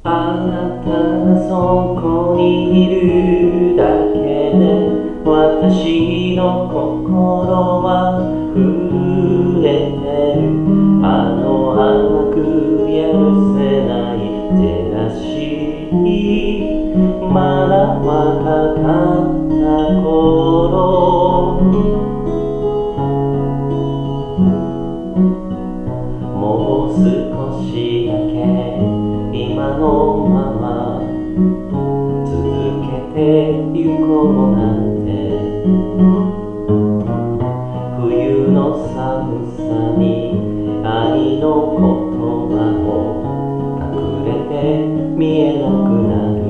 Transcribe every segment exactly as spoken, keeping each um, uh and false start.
あなたがそこにいるだけで私の心は震えてる。あの甘くやるせないジェラシー、まだ若かった頃、もう少しだけ今のまま続けてゆこうなんて、冬の寒さに愛の言葉も隠れて見えなくなる。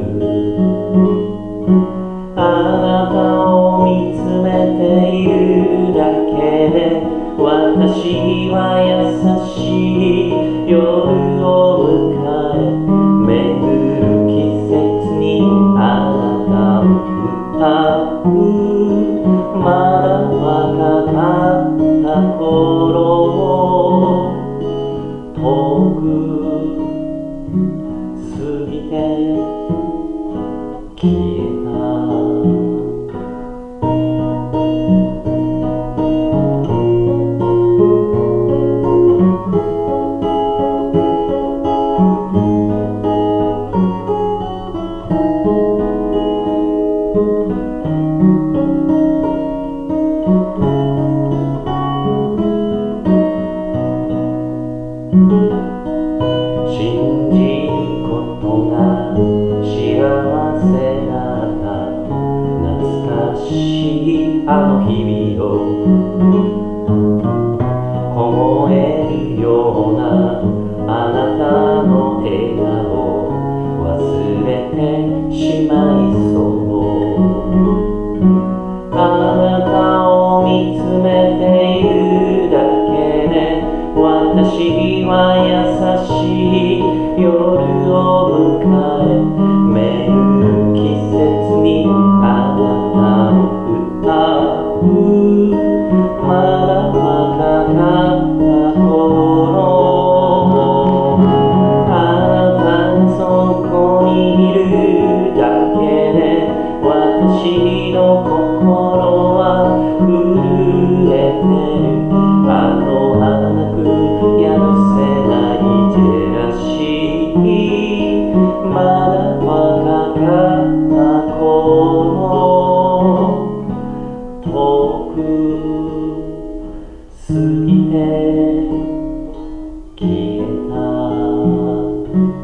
あなたを見つめているだけで私は優しい夜を迎え、巡る季節にあなたを歌う。まだ若かった頃、遠く過ぎて消えた。信じることが幸せだった懐かしいあの日々を凍えるようなあなたの笑顔忘れてしまいそう。あなたを見つめているだけで私は優しい夜を迎え、巡る季節にあなたを歌う。まだ若かった頃、あなたがそこにいるだけで私の心は震えてる。あの甘くやるせないジェラシー、まだ若かった頃、遠く過ぎて消えた。